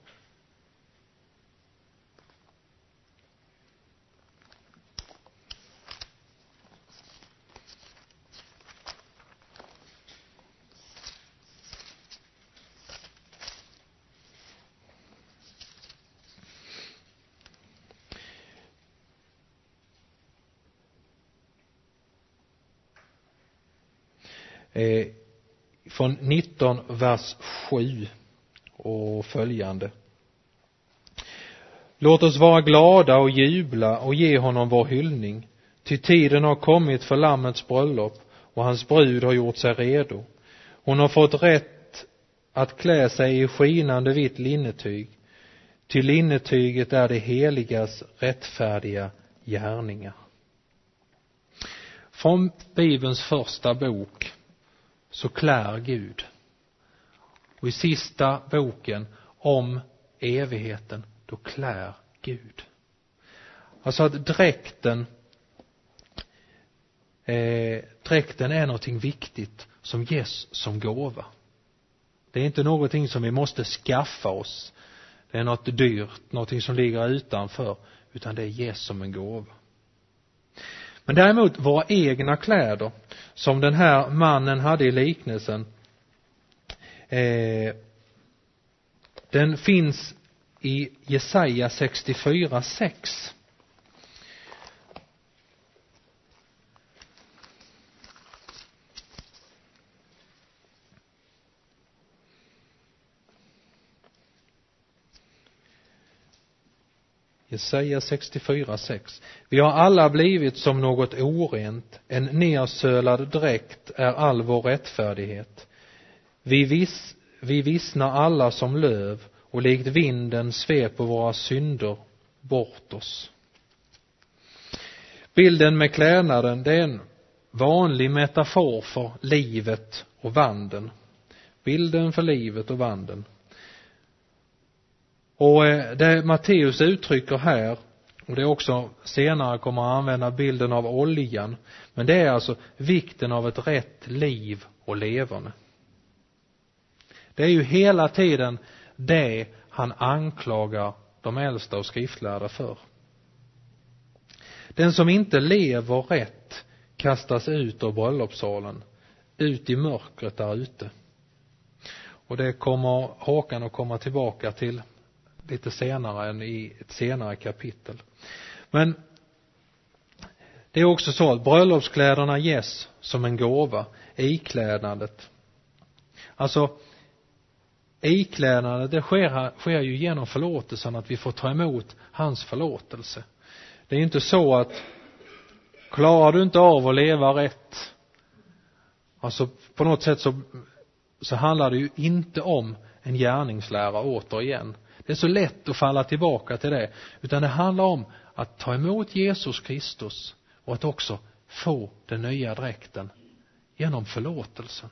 [SPEAKER 2] Från 19 vers 7 och följande. Låt oss vara glada och jubla och ge honom vår hyllning. Ty tiden har kommit för lammets bröllop och hans brud har gjort sig redo. Hon har fått rätt att klä sig i skinande vitt linnetyg. Ty linnetyget är det heligas rättfärdiga gärningar. Från Bibelns första bok så klär Gud. Och i sista boken om evigheten, då klär Gud. Alltså att dräkten är någonting viktigt som ges som gåva. Det är inte någonting som vi måste skaffa oss. Det är något dyrt, någonting som ligger utanför, utan det ges som en gåva. Men däremot våra egna kläder, som den här mannen hade i liknelsen, den finns i Jesaja 64:6. Jesaja 64:6. Vi har alla blivit som något orent, en nersölad dräkt är all vår rättfärdighet. Vi vissnar alla som löv och likt vinden sveper våra synder bort oss. Bilden med klädnaden, det är en vanlig metafor för livet och vandeln. Bilden för livet och vandeln. Och det Matteus uttrycker här, och det också senare kommer att använda bilden av oljan, men det är alltså vikten av ett rätt liv och levande. Det är ju hela tiden det han anklagar de äldsta och skriftlärda för. Den som inte lever rätt kastas ut ur bröllopssalen, ut i mörkret där ute. Och det kommer Håkan att komma tillbaka till lite senare än i ett senare kapitel. Men det är också så att bröllopskläderna ges som en gåva, iklädnadet. Alltså iklädnadet, det sker ju genom förlåtelsen, att vi får ta emot hans förlåtelse. Det är inte så att klarar du inte av att leva rätt, alltså på något sätt så handlar det ju inte om en gärningslära återigen. Det är så lätt att falla tillbaka till det, utan det handlar om att ta emot Jesus Kristus och att också få den nya dräkten genom förlåtelsen.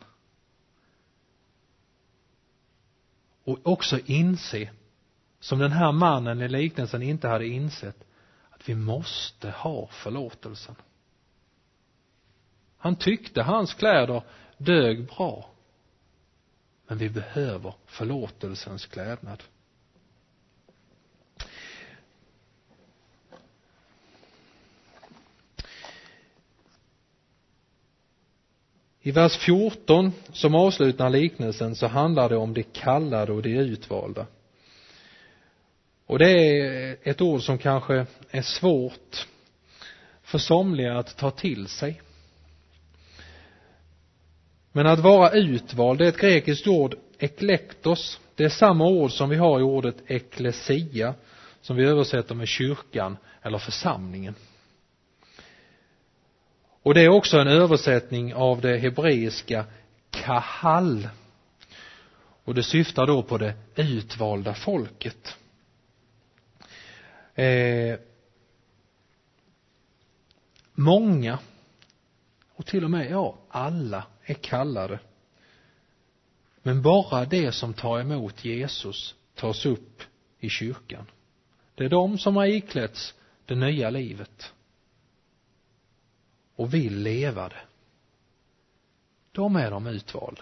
[SPEAKER 2] Och också inse, som den här mannen i liknelsen inte hade insett, att vi måste ha förlåtelsen. Han tyckte hans kläder dög bra, men vi behöver förlåtelsens klädnad. I vers 14 som avslutar liknelsen så handlar det om de kallade och de utvalda. Och det är ett ord som kanske är svårt för somliga att ta till sig. Men att vara utvald, det är ett grekiskt ord, eklektos. Det är samma ord som vi har i ordet eklesia, som vi översätter med kyrkan eller församlingen. Och det är också en översättning av det hebreiska kahal. Och det syftar då på det utvalda folket. Många, och till och med alla är kallade. Men bara det som tar emot Jesus tas upp i kyrkan. Det är de som har iklätts det nya livet och vill leva det. De är de utvalda.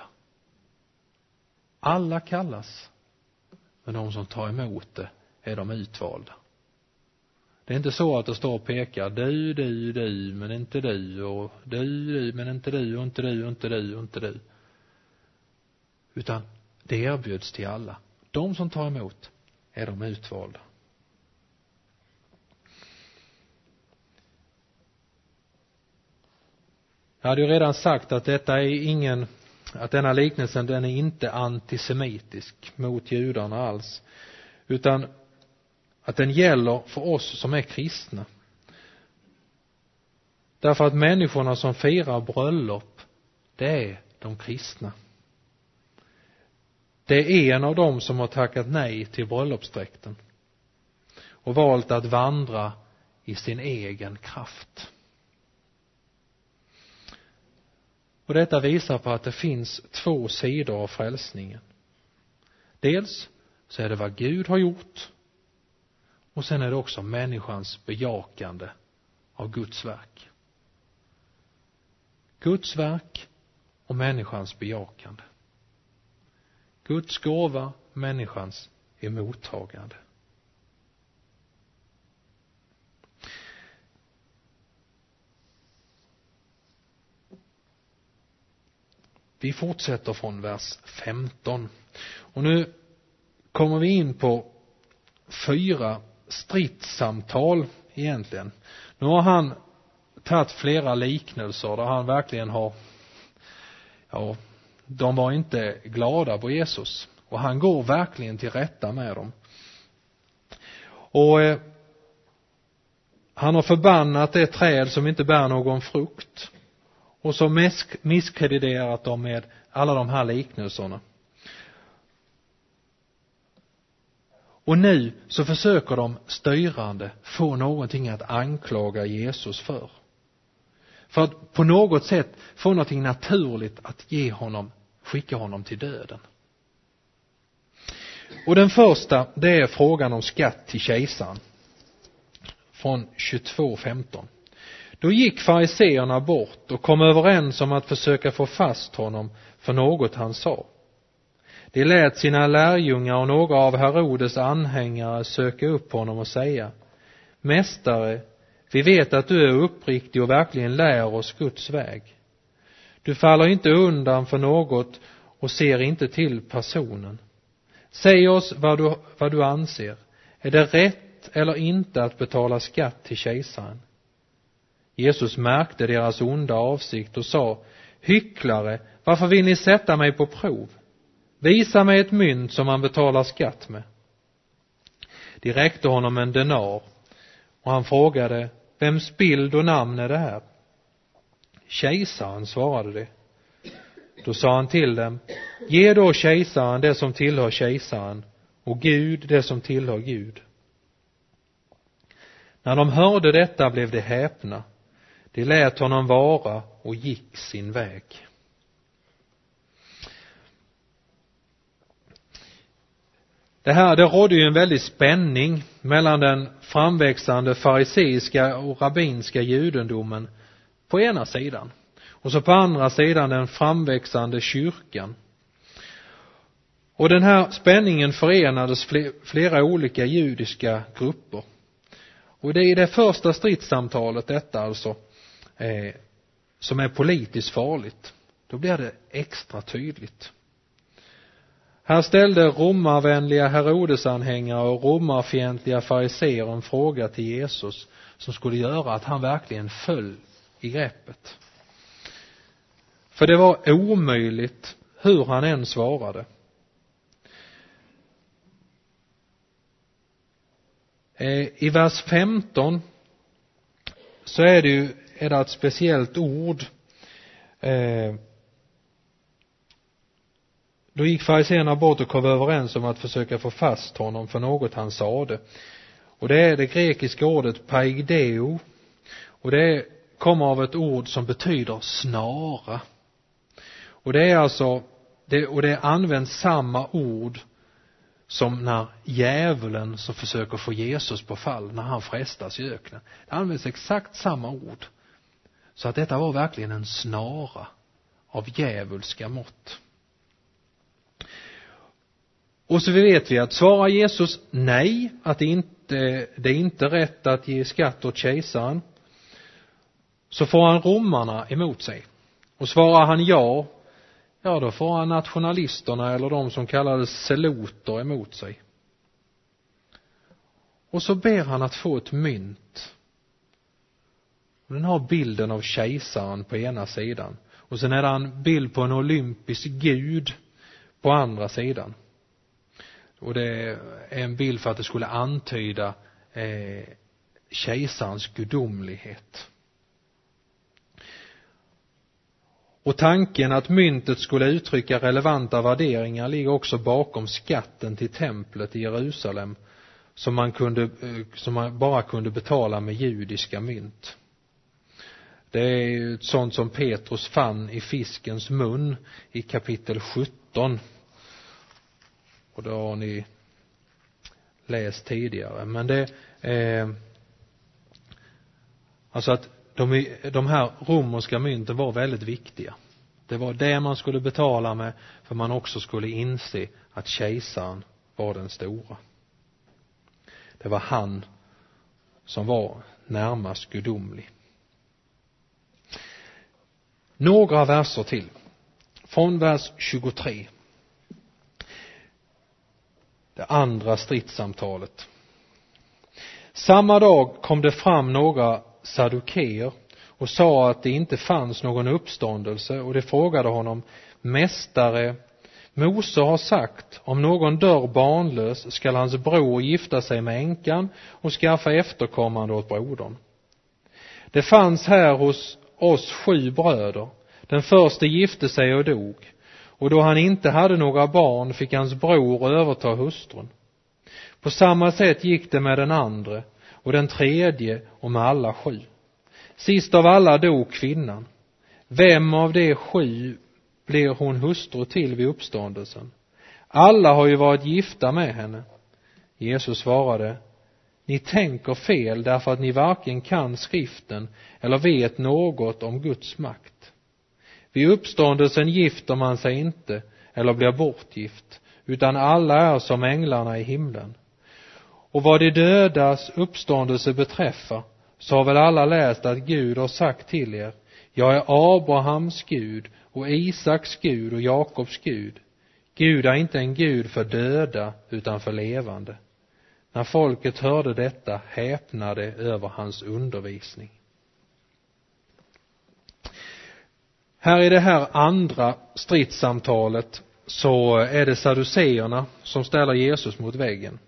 [SPEAKER 2] Alla kallas, men de som tar emot det är de utvalda. Det är inte så att det står och pekar du, men inte du, och du, men inte du, och inte du, och inte du, och inte du. Utan det erbjuds till alla. De som tar emot är de utvalda. Jag hade ju redan sagt att att denna liknelsen, den är inte antisemitisk mot judarna alls, utan att den gäller för oss som är kristna. Därför att människorna som firar bröllop, det är de kristna. Det är en av dem som har tackat nej till bröllopsdräkten och valt att vandra i sin egen kraft. Och detta visar på att det finns två sidor av frälsningen. Dels så är det vad Gud har gjort, och sen är det också människans bejakande av Guds verk. Guds verk och människans bejakande. Guds gåva, människans emottagande. Vi fortsätter från vers 15. Och nu kommer vi in på 4 stridssamtal egentligen. Nu har han tagit flera liknelser där han verkligen har, de var inte glada på Jesus. Och han går verkligen till rätta med dem. Och han har förbannat det träd som inte bär någon frukt. Och så misskrediterat dem med alla de här liknelserna. Och nu så försöker de styrande få någonting att anklaga Jesus för. För att på något sätt få någonting naturligt att skicka honom till döden. Och den första, det är frågan om skatt till kejsaren. Från 22:15. Då gick fariseerna bort och kom överens om att försöka få fast honom för något han sa. De lät sina lärjungar och några av Herodes anhängare söka upp honom och säga: Mästare, vi vet att du är uppriktig och verkligen lär oss Guds väg. Du faller inte undan för något och ser inte till personen. Säg oss vad du anser. Är det rätt eller inte att betala skatt till kejsaren? Jesus märkte deras onda avsikt och sa: hycklare, varför vill ni sätta mig på prov? Visa mig ett mynt som man betalar skatt med. De räckte honom en denar och han frågade: vems bild och namn är det här? Kejsaren, svarade det. Då sa han till dem: ge då kejsaren det som tillhör kejsaren och Gud det som tillhör Gud. När de hörde detta blev de häpna. De lät honom vara och gick sin väg. Det rådde ju en väldig spänning mellan den framväxande fariseiska och rabbinska judendomen på ena sidan och så på andra sidan den framväxande kyrkan. Och den här spänningen förenades flera olika judiska grupper. Och det är det första stridssamtalet, detta alltså, som är politiskt farligt. Då blir det extra tydligt. Här ställde romarvänliga Herodesanhängare och romarfientliga fariseer en fråga till Jesus som skulle göra att han verkligen föll i greppet. För det var omöjligt hur han än svarade. I vers 15 så är det ett speciellt ord. Då gick fariseerna bort och kom överens om att försöka få fast honom för något han sade. Och det är det grekiska ordet paigdeo. Och det kommer av ett ord som betyder snara. Och det är alltså, det används samma ord som när djävulen som försöker få Jesus på fall när han frestas i öknen. Det används exakt samma ord. Så att detta var verkligen en snara av djävulska mått. Och så vet vi att svarar Jesus nej, att det är inte rätt att ge skatt åt kejsaren, så får han romarna emot sig. Och svarar han ja, då får han nationalisterna eller de som kallades seloter emot sig. Och så ber han att få ett mynt. Och den har bilden av kejsaren på ena sidan. Och sen är det en bild på en olympisk gud på andra sidan. Och det är en bild för att det skulle antyda kejsarens gudomlighet. Och tanken att myntet skulle uttrycka relevanta värderingar ligger också bakom skatten till templet i Jerusalem som man bara kunde betala med judiska mynt. Det är ett sånt som Petrus fann i fiskens mun i kapitel 17. Och det har ni läst tidigare. Men det alltså att de här romerska mynten var väldigt viktiga. Det var det man skulle betala med, för man också skulle inse att kejsaren var den stora. Det var han som var närmast gudomlig. Några verser till. Från vers 23. Det andra stridssamtalet. Samma dag kom det fram några saddukeer och sa att det inte fanns någon uppståndelse, och de frågade honom: mästare, Mose har sagt, om någon dör barnlös skall hans bror gifta sig med änkan och skaffa efterkommande åt brodern. Det fanns här hos oss 7 bröder. Den förste gifte sig och dog, och då han inte hade några barn fick hans bror överta hustrun. På samma sätt gick det med den andra och den tredje och med alla 7. Sist av alla dog kvinnan. Vem av de 7 blir hon hustru till vid uppståndelsen? Alla har ju varit gifta med henne. Jesus svarade: ni tänker fel därför att ni varken kan skriften eller vet något om Guds makt. Vid uppståndelsen gifter man sig inte eller blir bortgift, utan alla är som änglarna i himlen. Och vad de dödas uppståndelse beträffar, så har väl alla läst att Gud har sagt till er: jag är Abrahams Gud och Isaks Gud och Jakobs Gud. Gud är inte en Gud för döda utan för levande. När folket hörde detta häpnade över hans undervisning. Här i det här andra stridssamtalet så är det saduceerna som ställer Jesus mot väggen.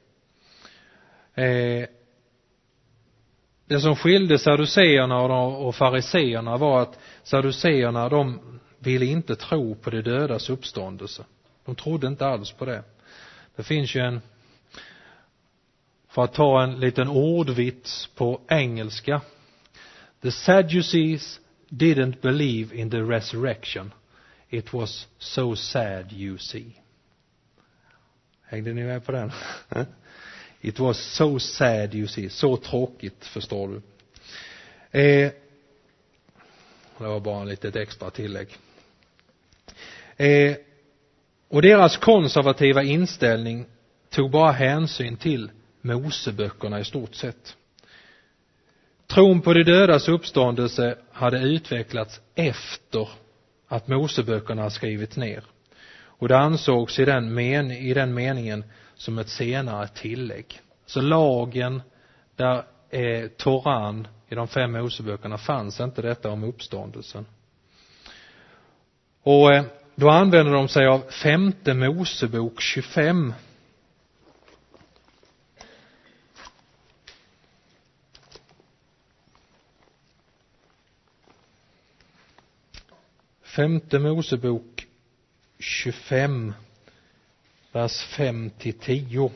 [SPEAKER 2] Det som skilde saduceerna och fariseerna var att saduceerna, de ville inte tro på det dödas uppståndelse. De trodde inte alls på det. Det finns ju för att ta en liten ordvits på engelska. The Sadducees didn't believe in the resurrection. It was so sad, you see. Hängde ni med på den? It was so sad, you see. Så tråkigt, förstår du. Det var bara en litet extra tillägg. Och deras konservativa inställning tog bara hänsyn till Moseböckerna i stort sett. Tron på de dödas uppståndelse hade utvecklats efter att Moseböckerna skrivits ner. Och det ansågs i den meningen som ett senare tillägg. Så lagen där Toran i de 5 Moseböckerna fanns inte detta om uppståndelsen. Och då använder de sig av 5:e Mosebok 25. Femte Mosebok 25, vers 5-10.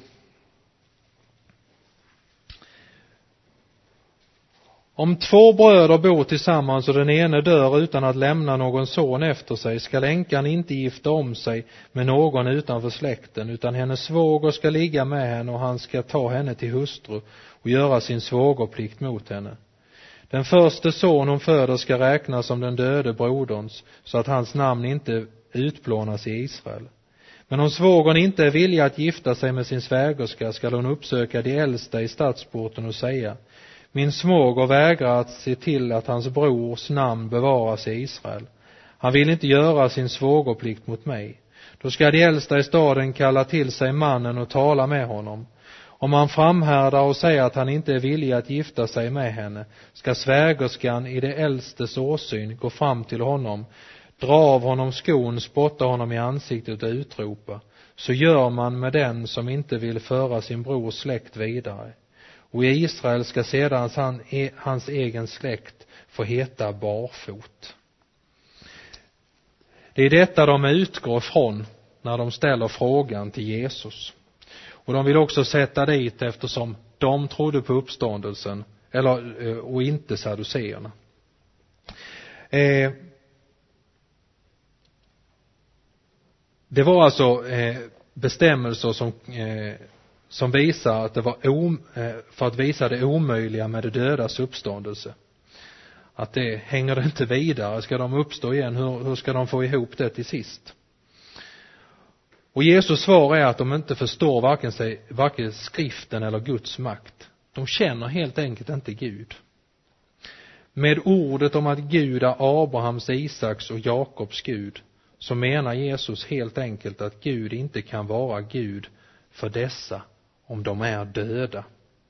[SPEAKER 2] Om 2 bröder bor tillsammans och den ene dör utan att lämna någon son efter sig, skall änkan inte gifta om sig med någon utanför släkten, utan hennes svåger ska ligga med henne och han ska ta henne till hustru och göra sin svågerplikt mot henne. Den första son hon föder ska räknas som den döde broderns, så att hans namn inte utplånas i Israel. Men om svågern inte är villig att gifta sig med sin svägerska, ska hon uppsöka de äldsta i stadsporten och säga: min svåger vägrar att se till att hans brors namn bevaras i Israel. Han vill inte göra sin svågerplikt mot mig. Då ska de äldsta i staden kalla till sig mannen och tala med honom. Om han framhärdar och säger att han inte är villig att gifta sig med henne, ska svägerskan i det äldstes åsyn gå fram till honom, dra av honom skon, spotta honom i ansiktet och utropa: så gör man med den som inte vill föra sin brors släkt vidare. Och i Israel ska sedan hans egen släkt få heta barfot. Det är detta de utgår från när de ställer frågan till Jesus. Och de vill också sätta dit eftersom de trodde på uppståndelsen och inte saduceerna. Det var alltså bestämmelser som visar att det var för att visa det omöjliga med det dödas uppståndelse. Att det hänger inte vidare. Ska de uppstå igen? Hur ska de få ihop det till sist? Och Jesus svar är att de inte förstår varken skriften eller Guds makt. De känner helt enkelt inte Gud. Med ordet om att Gud är Abrahams, Isaks och Jakobs Gud, så menar Jesus helt enkelt att Gud inte kan vara Gud för dessa om de är döda.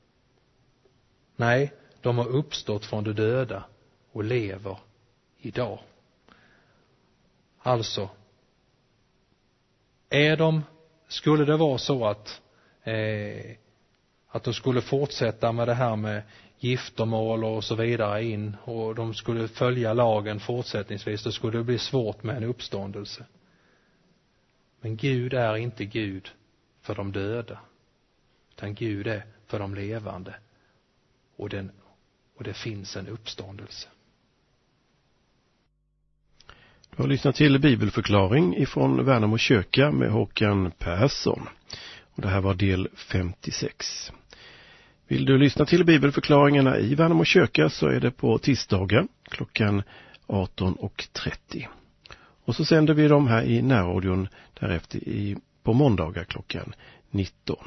[SPEAKER 2] Nej, de har uppstått från de döda och lever idag. Alltså, skulle det vara så att de skulle fortsätta med det här med giftermål och så vidare in, och de skulle följa lagen fortsättningsvis, då skulle det bli svårt med en uppståndelse. Men Gud är inte Gud för de döda, utan Gud är för de levande, och det finns en uppståndelse.
[SPEAKER 1] Du har lyssnat till bibelförklaring ifrån Värnamo kyrka med Håkan Persson. Och det här var del 56. Vill du lyssna till bibelförklaringarna i Värnamo kyrka så är det på tisdagar klockan 18:30. Och så sänder vi dem här i närradion därefter på måndagar klockan 19.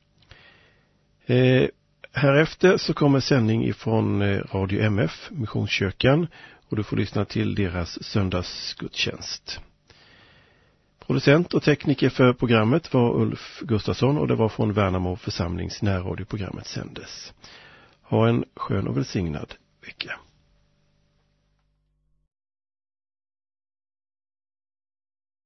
[SPEAKER 1] Härefter så kommer sändning ifrån Radio MF, Missionskyrkan, och du får lyssna till deras söndagsgudstjänst. Producent och tekniker för programmet var Ulf Gustafsson och det var från Värnamo församlings närradioprogrammet sändes. Ha en skön och välsignad vecka.